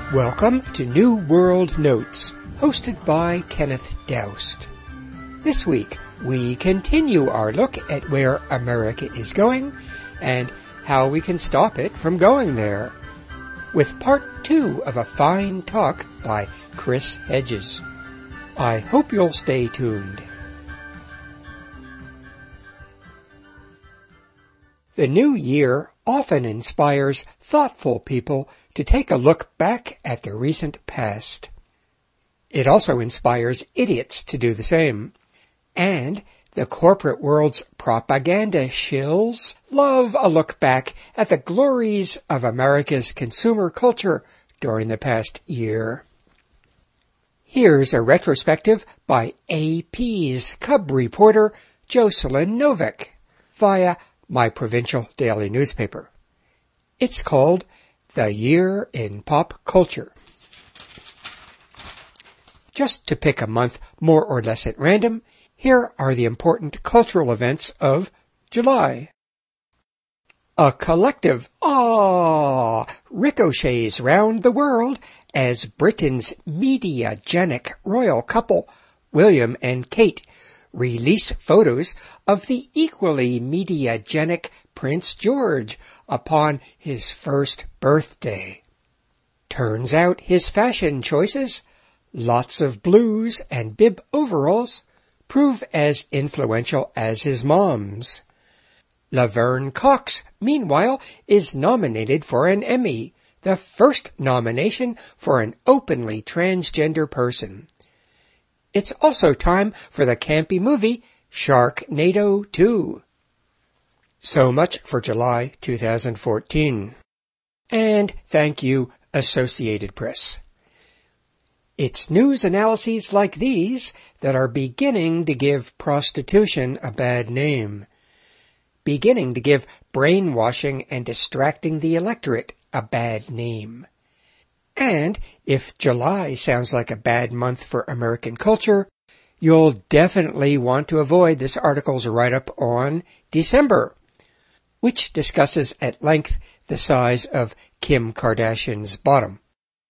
Welcome to New World Notes, hosted by Kenneth Doust. This week, we continue our look at where America is going and how we can stop it from going there, with part 2 of a fine talk by Chris Hedges. I hope you'll stay tuned. The new year often inspires thoughtful people to take a look back at the recent past. It also inspires idiots to do the same. And the corporate world's propaganda shills love a look back at the glories of America's consumer culture during the past year. Here's a retrospective by AP's Cub reporter Jocelyn Novick via my provincial daily newspaper. It's called The Year in Pop Culture. Just to pick a month more or less at random, here are the important cultural events of July. A collective "Aww" ricochets round the world as Britain's mediagenic royal couple, William and Kate, release photos of the equally mediagenic Prince George upon his first birthday. Turns out his fashion choices, lots of blues and bib overalls, prove as influential as his mom's. Laverne Cox, meanwhile, is nominated for an Emmy, the first nomination for an openly transgender person. It's also time for the campy movie Sharknado 2. So much for July 2014. And thank you, Associated Press. It's news analyses like these that are beginning to give prostitution a bad name, beginning to give brainwashing and distracting the electorate a bad name. And if July sounds like a bad month for American culture, you'll definitely want to avoid this article's write-up on December, which discusses at length the size of Kim Kardashian's bottom.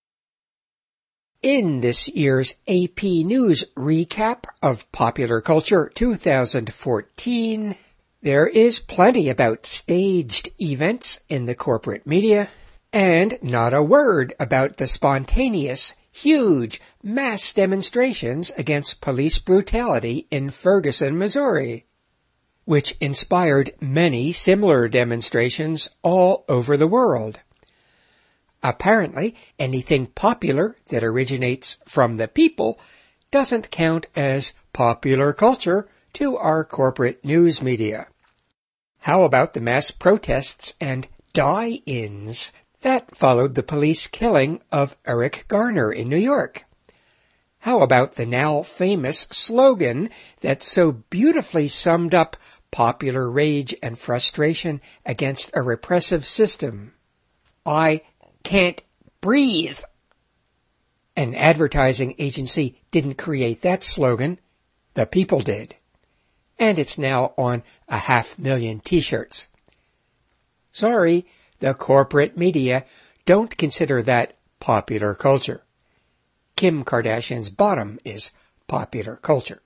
In this year's AP News recap of Popular Culture 2014, there is plenty about staged events in the corporate media, and not a word about the spontaneous, huge, mass demonstrations against police brutality in Ferguson, Missouri, which inspired many similar demonstrations all over the world. Apparently, anything popular that originates from the people doesn't count as popular culture to our corporate news media. How about the mass protests and die-ins that followed the police killing of Eric Garner in New York? How about the now famous slogan that so beautifully summed up popular rage and frustration against a repressive system? I can't breathe. An advertising agency didn't create that slogan. The people did. And it's now on 500,000 t-shirts. Sorry, the corporate media don't consider that popular culture. Kim Kardashian's bottom is popular culture.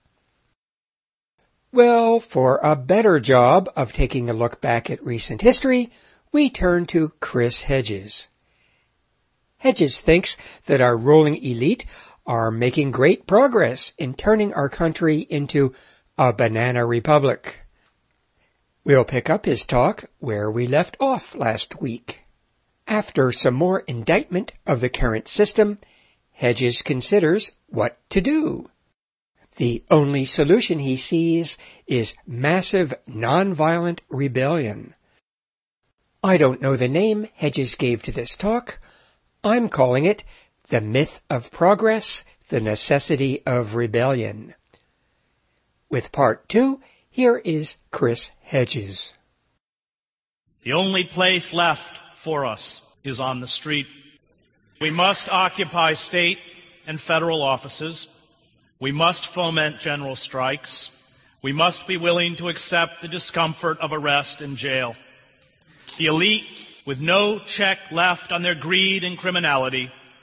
Well, for a better job of taking a look back at recent history, we turn to Chris Hedges. Hedges thinks that our ruling elite are making great progress in turning our country into a banana republic. We'll pick up his talk where we left off last week. After some more indictment of the current system, Hedges considers what to do. The only solution he sees is massive nonviolent rebellion. I don't know the name Hedges gave to this talk. I'm calling it The Myth of Progress, the Necessity of Rebellion. With part 2, here is Chris Hedges. The only place left for us is on the street. We must occupy state and federal offices. We must foment general strikes. We must be willing to accept the discomfort of arrest and jail. The elite, with no check left on their greed and criminality,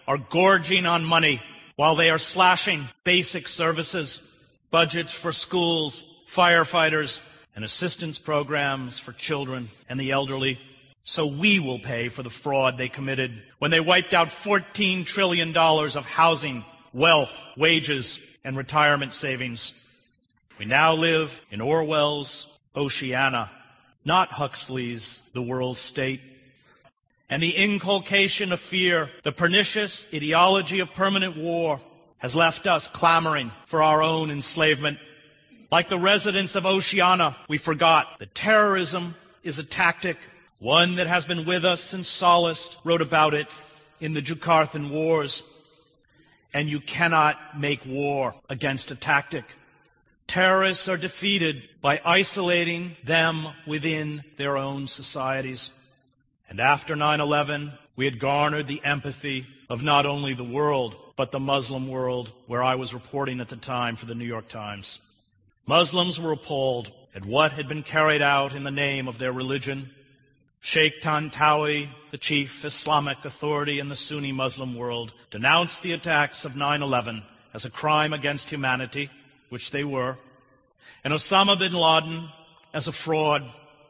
are gorging on money while they are slashing basic services, budgets for schools, firefighters, and assistance programs for children and the elderly. So we will pay for the fraud they committed when they wiped out $14 trillion of housing, wealth, wages, and retirement savings. We now live in Orwell's Oceania, not Huxley's The World State. And the inculcation of fear, the pernicious ideology of permanent war, has left us clamoring for our own enslavement. Like the residents of Oceania, we forgot that terrorism is a tactic, one that has been with us since Sallust wrote about it in the Jukathan Wars. And you cannot make war against a tactic. Terrorists are defeated by isolating them within their own societies. And after 9/11, we had garnered the empathy of not only the world, but the Muslim world, where I was reporting at the time for the New York Times. Muslims were appalled at what had been carried out in the name of their religion. Sheikh Tantawi, the chief Islamic authority in the Sunni Muslim world, denounced the attacks of 9/11 as a crime against humanity, which they were, and Osama bin Laden as a fraud,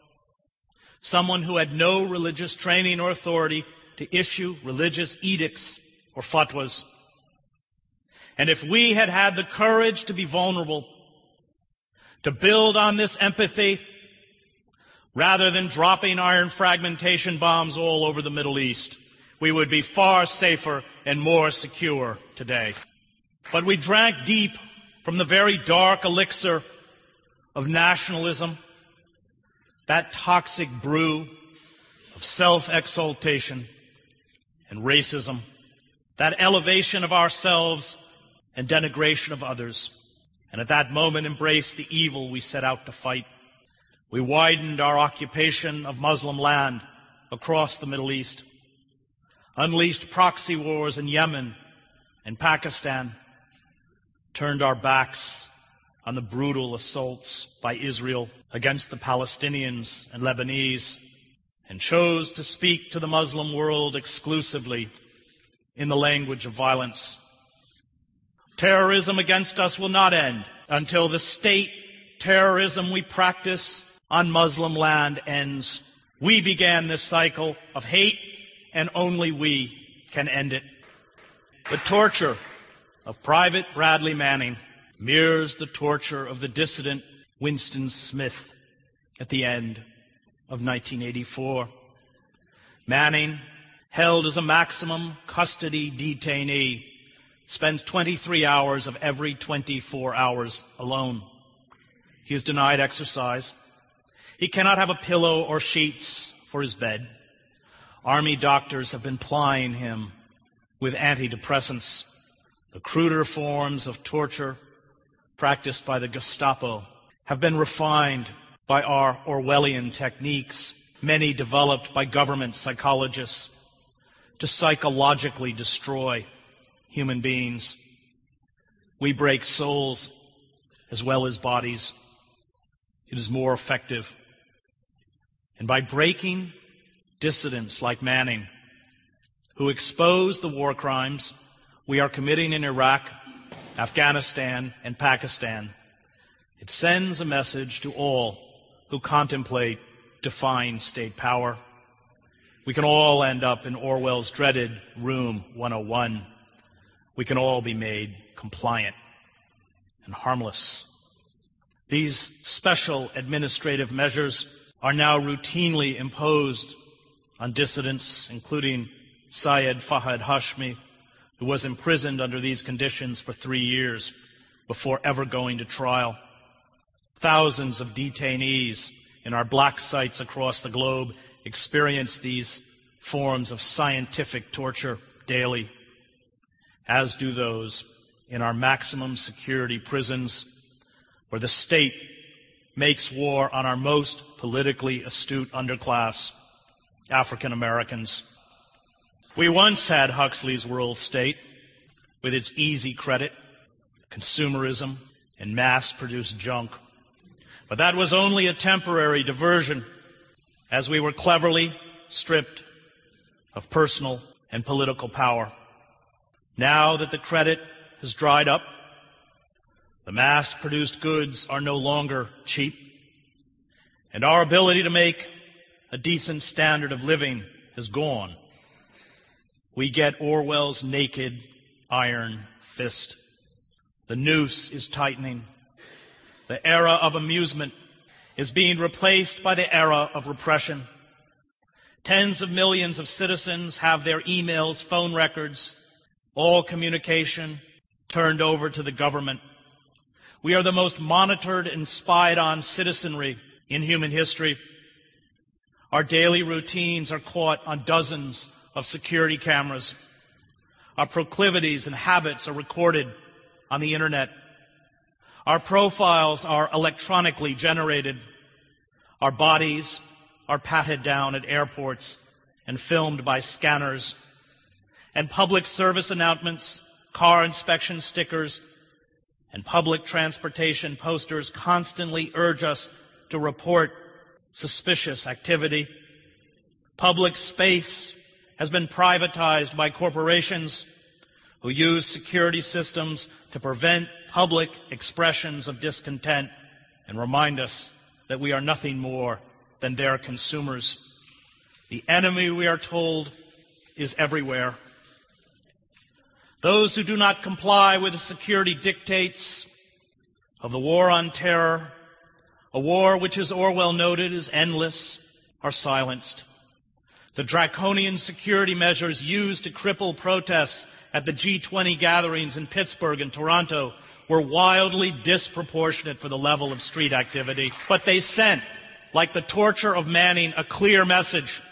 someone who had no religious training or authority to issue religious edicts or fatwas. And if we had had the courage to be vulnerable, to build on this empathy, rather than dropping iron fragmentation bombs all over the Middle East, we would be far safer and more secure today. But we drank deep from the very dark elixir of nationalism, that toxic brew of self-exaltation and racism, that elevation of ourselves and denigration of others, and at that moment embraced the evil we set out to fight. We widened our occupation of Muslim land across the Middle East, unleashed proxy wars in Yemen and Pakistan, turned our backs on the brutal assaults by Israel against the Palestinians and Lebanese, and chose to speak to the Muslim world exclusively in the language of violence. Terrorism against us will not end until the state terrorism we practice on Muslim land ends. We began this cycle of hate, and only we can end it. The torture of Private Bradley Manning mirrors the torture of the dissident Winston Smith at the end of 1984. Manning, held as a maximum custody detainee, spends 23 hours of every 24 hours alone. He is denied exercise. He cannot have a pillow or sheets for his bed. Army doctors have been plying him with antidepressants. The cruder forms of torture practiced by the Gestapo have been refined by our Orwellian techniques, many developed by government psychologists, to psychologically destroy human beings. We break souls as well as bodies. It is more effective. And by breaking dissidents like Manning, who expose the war crimes we are committing in Iraq, Afghanistan, and Pakistan, it sends a message to all who contemplate defying state power. We can all end up in Orwell's dreaded Room 101. We can all be made compliant and harmless. These special administrative measures are now routinely imposed on dissidents, including Syed Fahad Hashmi, who was imprisoned under these conditions for 3 years before ever going to trial. Thousands of detainees in our black sites across the globe experience these forms of scientific torture daily, as do those in our maximum security prisons, where the state makes war on our most politically astute underclass, African Americans. We once had Huxley's World State, with its easy credit, consumerism, and mass-produced junk. But that was only a temporary diversion, as we were cleverly stripped of personal and political power. Now that the credit has dried up, the mass-produced goods are no longer cheap, and our ability to make a decent standard of living has gone. We get Orwell's naked iron fist. The noose is tightening. The era of amusement is being replaced by the era of repression. Tens of millions of citizens have their emails, phone records, all communication turned over to the government. We are the most monitored and spied on citizenry in human history. Our daily routines are caught on dozens of security cameras. Our proclivities and habits are recorded on the internet. Our profiles are electronically generated. Our bodies are patted down at airports and filmed by scanners. And public service announcements, car inspection stickers, and public transportation posters constantly urge us to report suspicious activity. Public space has been privatized by corporations who use security systems to prevent public expressions of discontent and remind us that we are nothing more than their consumers. The enemy, we are told, is everywhere. Those who do not comply with the security dictates of the war on terror, a war which, as Orwell noted, is endless, are silenced. The draconian security measures used to cripple protests at the G20 gatherings in Pittsburgh and Toronto were wildly disproportionate for the level of street activity, but they sent, like the torture of Manning, a clear message.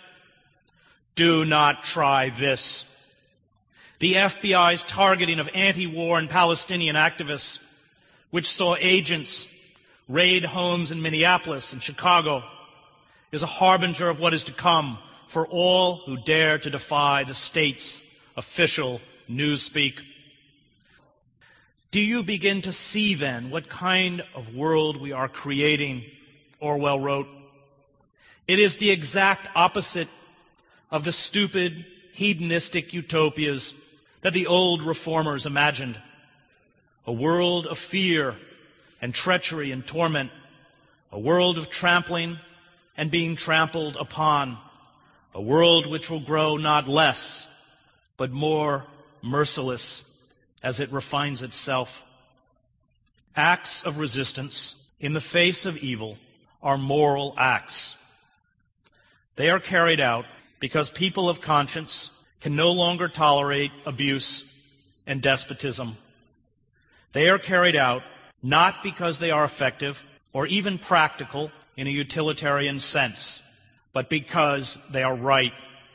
Do not try this. The FBI's targeting of anti-war and Palestinian activists, which saw agents raid homes in Minneapolis and Chicago, is a harbinger of what is to come for all who dare to defy the state's official newspeak. Do you begin to see then what kind of world we are creating? Orwell wrote. It is the exact opposite of the stupid, hedonistic utopias that the old reformers imagined. A world of fear and treachery and torment. A world of trampling and being trampled upon. A world which will grow not less, but more merciless as it refines itself. Acts of resistance in the face of evil are moral acts. They are carried out because people of conscience can no longer tolerate abuse and despotism. They are carried out not because they are effective or even practical in a utilitarian sense, but because they are right.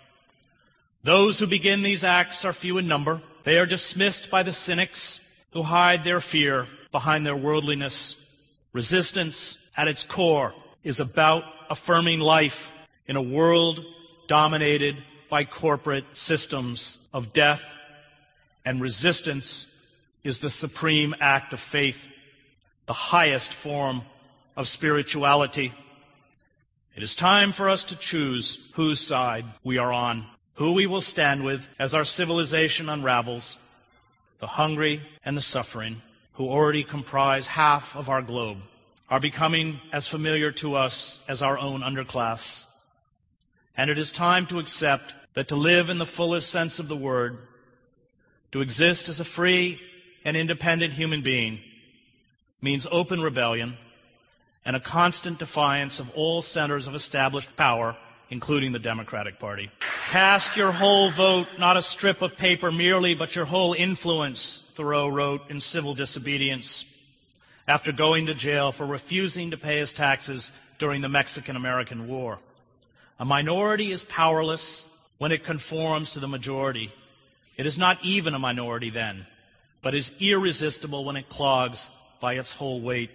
Those who begin these acts are few in number. They are dismissed by the cynics who hide their fear behind their worldliness. Resistance, at its core, is about affirming life in a world dominated by corporate systems of death, and resistance is the supreme act of faith, the highest form of spirituality. It is time for us to choose whose side we are on, who we will stand with as our civilization unravels. The hungry and the suffering, who already comprise half of our globe, are becoming as familiar to us as our own underclass. And it is time to accept that to live in the fullest sense of the word, to exist as a free and independent human being, means open rebellion and a constant defiance of all centers of established power, including the Democratic Party. Cast your whole vote, not a strip of paper merely, but your whole influence, Thoreau wrote in Civil Disobedience, after going to jail for refusing to pay his taxes during the Mexican-American War. A minority is powerless when it conforms to the majority. It is not even a minority then, but is irresistible when it clogs by its whole weight.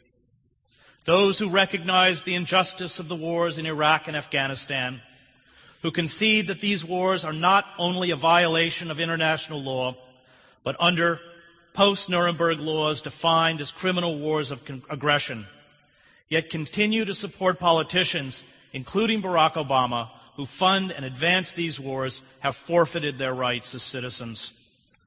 Those who recognize the injustice of the wars in Iraq and Afghanistan, who concede that these wars are not only a violation of international law, but under post-Nuremberg laws defined as criminal wars of aggression, yet continue to support politicians, including Barack Obama, who fund and advance these wars, have forfeited their rights as citizens.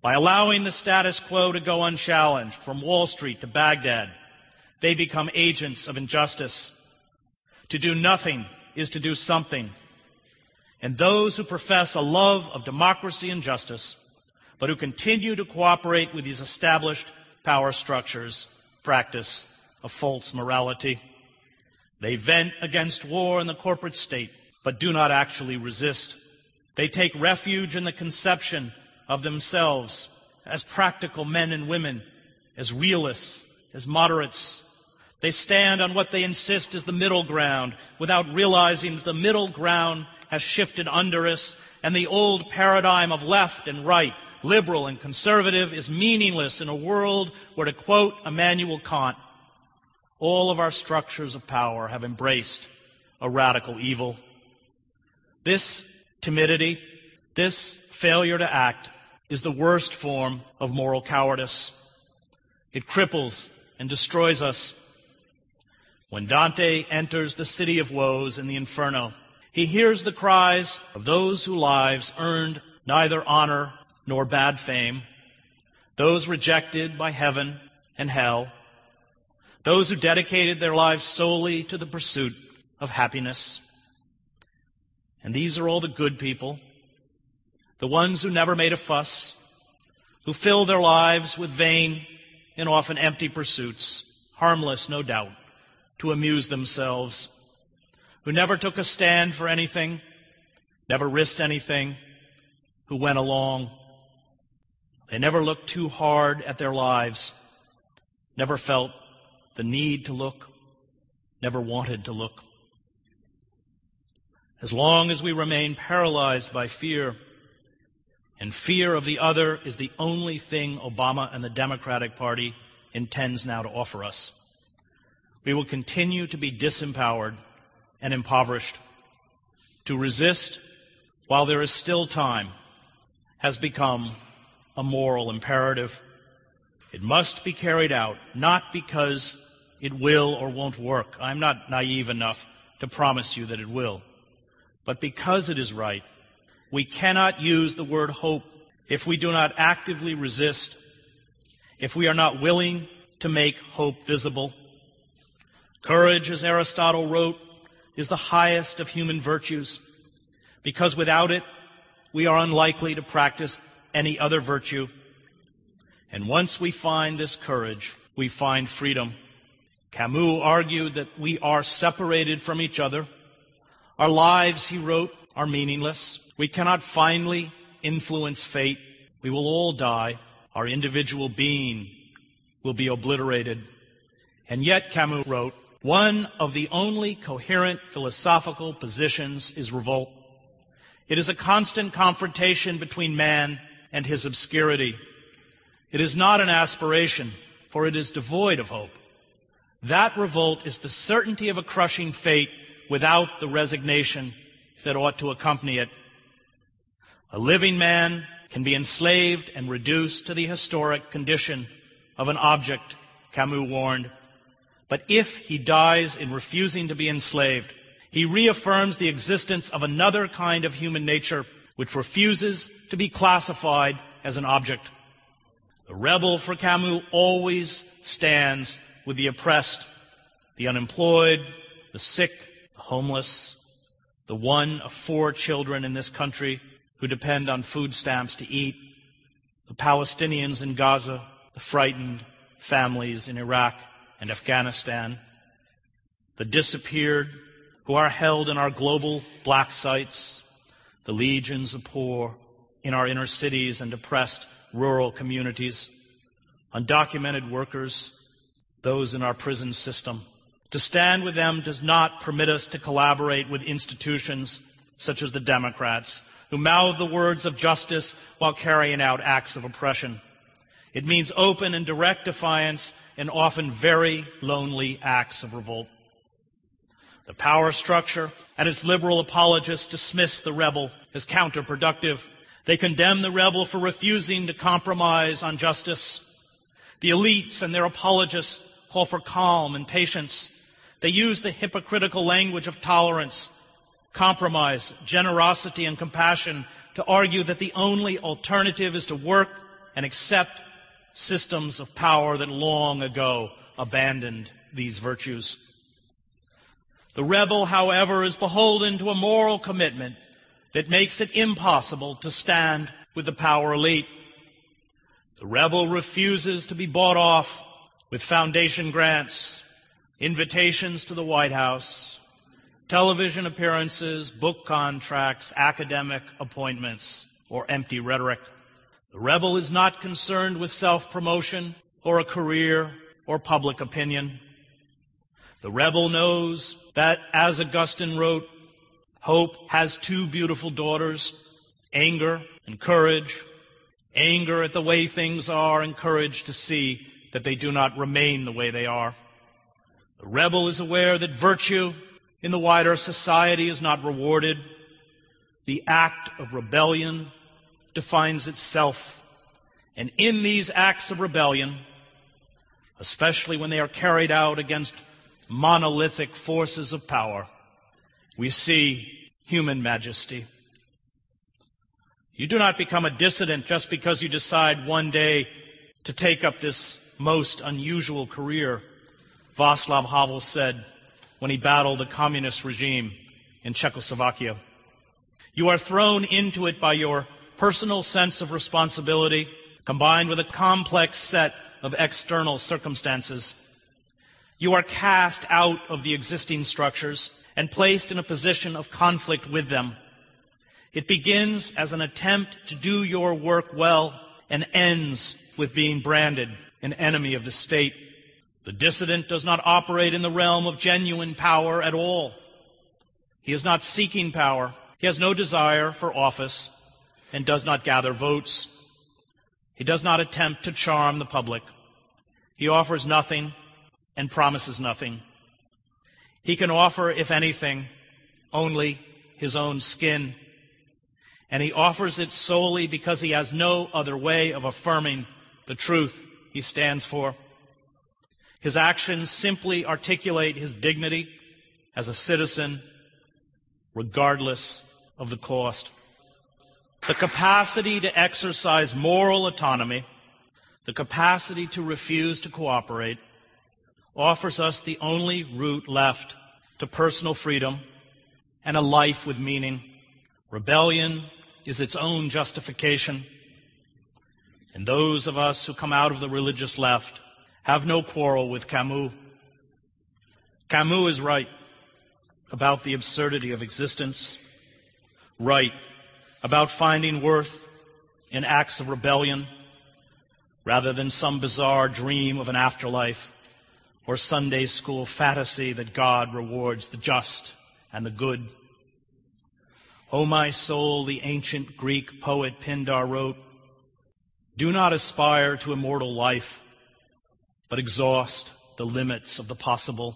By allowing the status quo to go unchallenged from Wall Street to Baghdad, they become agents of injustice. To do nothing is to do something. And those who profess a love of democracy and justice, but who continue to cooperate with these established power structures, practice a false morality. They vent against war and the corporate state, but do not actually resist. They take refuge in the conception of themselves as practical men and women, as realists, as moderates. They stand on what they insist is the middle ground, without realizing that the middle ground has shifted under us, and the old paradigm of left and right, liberal and conservative, is meaningless in a world where, to quote Immanuel Kant, all of our structures of power have embraced a radical evil. This timidity, this failure to act, is the worst form of moral cowardice. It cripples and destroys us. When Dante enters the city of woes in the Inferno, he hears the cries of those whose lives earned neither honor nor bad fame, those rejected by heaven and hell, those who dedicated their lives solely to the pursuit of happiness. And these are all the good people, the ones who never made a fuss, who filled their lives with vain and often empty pursuits, harmless, no doubt, to amuse themselves, who never took a stand for anything, never risked anything, who went along. They never looked too hard at their lives, never felt the need to look, never wanted to look. As long as we remain paralyzed by fear, and fear of the other is the only thing Obama and the Democratic Party intends now to offer us, we will continue to be disempowered and impoverished. To resist while there is still time has become a moral imperative. It must be carried out, not because it will or won't work. I'm not naive enough to promise you that it will, but because it is right. We cannot use the word hope if we do not actively resist, if we are not willing to make hope visible. Courage, as Aristotle wrote, is the highest of human virtues, because without it, we are unlikely to practice any other virtue. And once we find this courage, we find freedom. Camus argued that we are separated from each other. Our lives, he wrote, are meaningless. We cannot finally influence fate. We will all die. Our individual being will be obliterated. And yet, Camus wrote, one of the only coherent philosophical positions is revolt. It is a constant confrontation between man and his obscurity. It is not an aspiration, for it is devoid of hope. That revolt is the certainty of a crushing fate without the resignation that ought to accompany it. A living man can be enslaved and reduced to the historic condition of an object, Camus warned. But if he dies in refusing to be enslaved, he reaffirms the existence of another kind of human nature which refuses to be classified as an object. The rebel, for Camus, always stands with the oppressed, the unemployed, the sick, the homeless, the one of 4 children in this country who depend on food stamps to eat, the Palestinians in Gaza, the frightened families in Iraq and Afghanistan, the disappeared who are held in our global black sites, the legions of poor in our inner cities and depressed rural communities, undocumented workers, those in our prison system. To stand with them does not permit us to collaborate with institutions such as the Democrats, who mouth the words of justice while carrying out acts of oppression. It means open and direct defiance and often very lonely acts of revolt. The power structure and its liberal apologists dismiss the rebel as counterproductive. They condemn the rebel for refusing to compromise on justice. The elites and their apologists call for calm and patience. They use the hypocritical language of tolerance, compromise, generosity, and compassion to argue that the only alternative is to work and accept systems of power that long ago abandoned these virtues. The rebel, however, is beholden to a moral commitment that makes it impossible to stand with the power elite. The rebel refuses to be bought off with foundation grants, invitations to the White House, television appearances, book contracts, academic appointments, or empty rhetoric. The rebel is not concerned with self-promotion or a career or public opinion. The rebel knows that, as Augustine wrote, hope has two beautiful daughters, anger and courage. Anger at the way things are, and courage to see that they do not remain the way they are. The rebel is aware that virtue in the wider society is not rewarded. The act of rebellion defines itself. And in these acts of rebellion, especially when they are carried out against monolithic forces of power, we see human majesty. You do not become a dissident just because you decide one day to take up this most unusual career, Václav Havel said when he battled the communist regime in Czechoslovakia. You are thrown into it by your personal sense of responsibility, combined with a complex set of external circumstances. You are cast out of the existing structures and placed in a position of conflict with them. It begins as an attempt to do your work well and ends with being branded an enemy of the state. The dissident does not operate in the realm of genuine power at all. He is not seeking power. He has no desire for office and does not gather votes. He does not attempt to charm the public. He offers nothing and promises nothing. He can offer, if anything, only his own skin. And he offers it solely because he has no other way of affirming the truth he stands for. His actions simply articulate his dignity as a citizen, regardless of the cost. The capacity to exercise moral autonomy, the capacity to refuse to cooperate, offers us the only route left to personal freedom and a life with meaning. Rebellion is its own justification. And those of us who come out of the religious left have no quarrel with Camus. Camus is right about the absurdity of existence, right about finding worth in acts of rebellion rather than some bizarre dream of an afterlife or Sunday school fantasy that God rewards the just and the good. O my soul, the ancient Greek poet Pindar wrote, do not aspire to immortal life, but exhaust the limits of the possible.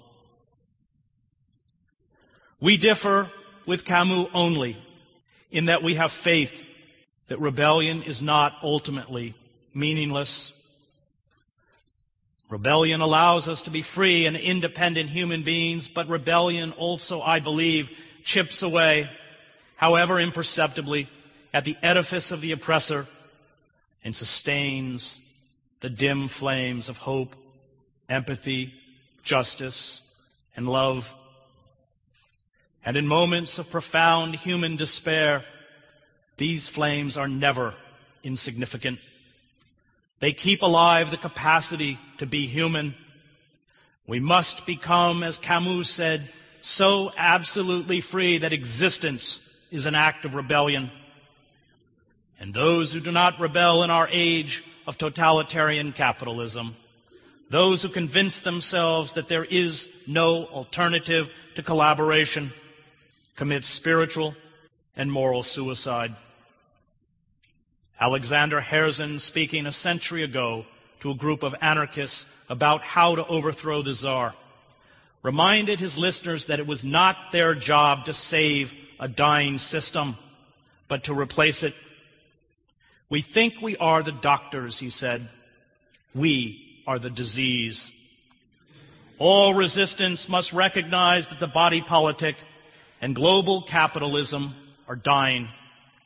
We differ with Camus only in that we have faith that rebellion is not ultimately meaningless. Rebellion allows us to be free and independent human beings, but rebellion also, I believe, chips away, however imperceptibly, at the edifice of the oppressor and sustains the dim flames of hope, empathy, justice, and love. And in moments of profound human despair, these flames are never insignificant. They keep alive the capacity to be human. We must become, as Camus said, so absolutely free that existence is an act of rebellion. And those who do not rebel in our age of totalitarian capitalism, those who convince themselves that there is no alternative to collaboration, commit spiritual and moral suicide. Alexander Herzen, speaking a century ago to a group of anarchists about how to overthrow the Tsar, reminded his listeners that it was not their job to save a dying system, but to replace it. We think we are the doctors, he said. We are the disease. All resistance must recognize that the body politic and global capitalism are dying,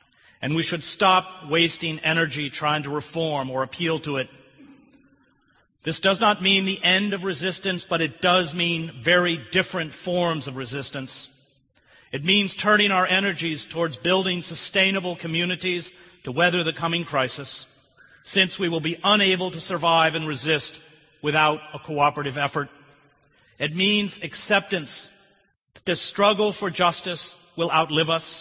and we should stop wasting energy trying to reform or appeal to it. This does not mean the end of resistance, but it does mean very different forms of resistance. It means turning our energies towards building sustainable communities to weather the coming crisis, since we will be unable to survive and resist without a cooperative effort. It means acceptance that the struggle for justice will outlive us,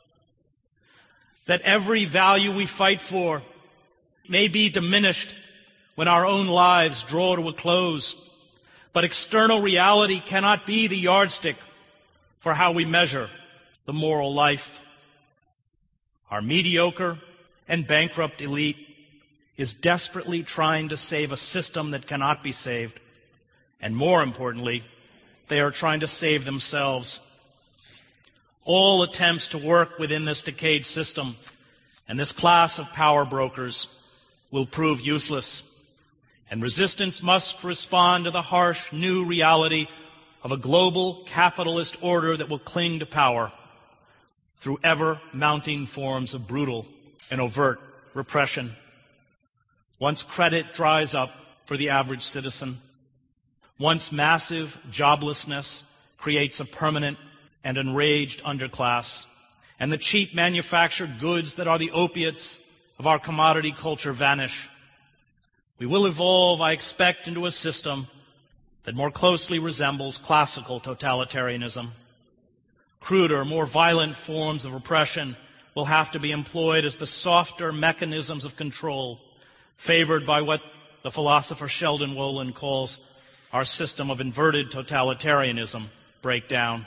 that every value we fight for may be diminished when our own lives draw to a close, but external reality cannot be the yardstick for how we measure the moral life. Our mediocre and bankrupt elite is desperately trying to save a system that cannot be saved, and more importantly, they are trying to save themselves. All attempts to work within this decayed system and this class of power brokers will prove useless, and resistance must respond to the harsh new reality of a global capitalist order that will cling to power through ever-mounting forms of brutal and overt repression. Once credit dries up for the average citizen, once massive joblessness creates a permanent and enraged underclass, and the cheap manufactured goods that are the opiates of our commodity culture vanish, we will evolve, I expect, into a system that more closely resembles classical totalitarianism. Cruder, more violent forms of repression will have to be employed as the softer mechanisms of control, favored by what the philosopher Sheldon Wolin calls our system of inverted totalitarianism break down.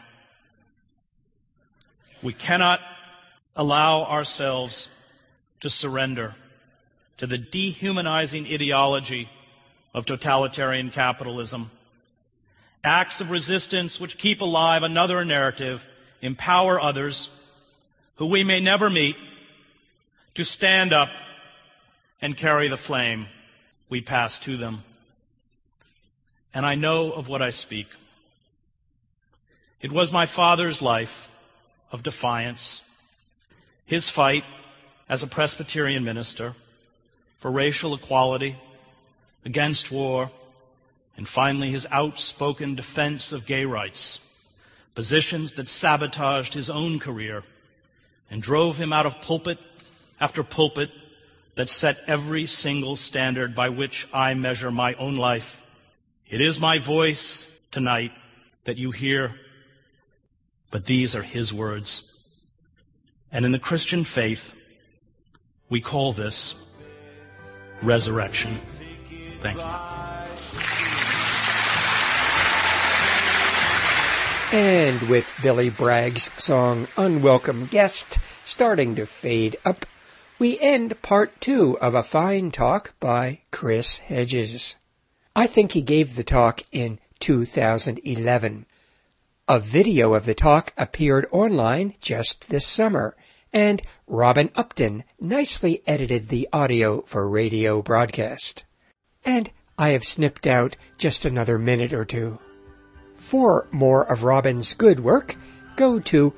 We cannot allow ourselves to surrender to the dehumanizing ideology of totalitarian capitalism. Acts of resistance which keep alive another narrative empower others who we may never meet to stand up and carry the flame we pass to them. And I know of what I speak. It was my father's life of defiance, his fight as a Presbyterian minister for racial equality, against war, and finally his outspoken defense of gay rights, positions that sabotaged his own career and drove him out of pulpit after pulpit that set every single standard by which I measure my own life. It is my voice tonight that you hear, but these are his words. And in the Christian faith, we call this resurrection. Thank you. And with Billy Bragg's song Unwelcome Guest starting to fade up, we end part 2 of a fine talk by Chris Hedges. I think he gave the talk in 2011. A video of the talk appeared online just this summer, and Robin Upton nicely edited the audio for radio broadcast. And I have snipped out just another minute or two. For more of Robin's good work, go to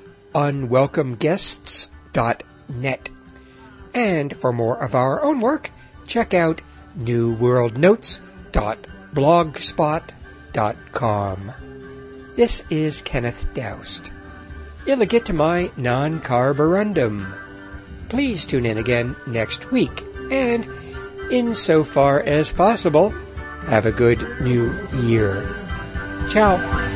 unwelcomeguests.net. And for more of our own work, check out newworldnotes.blogspot.com. This is Kenneth Doust. Illegit my non-carborundum. Please tune in again next week, and insofar as possible, have a good new year. Ciao.